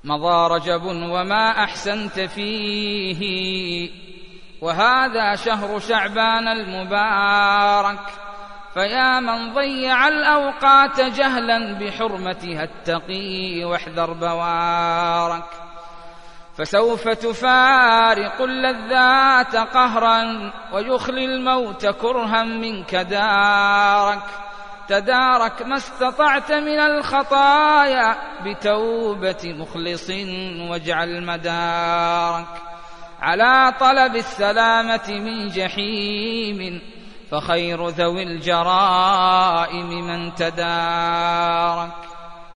مضى رجب وما أحسنت فيه، وهذا شهر شعبان المبارك، فيا من ضيع الأوقات جهلا بحرمتها اتقي واحذر بوارك، فسوف تفارق اللذات قهرا ويخلي الموت كرها منك دارك، تدارك ما استطعت من الخطايا بتوبة مخلص واجعل مدارك على طلب السلامة من جحيم، فخير ذوي الجرائم من تدارك.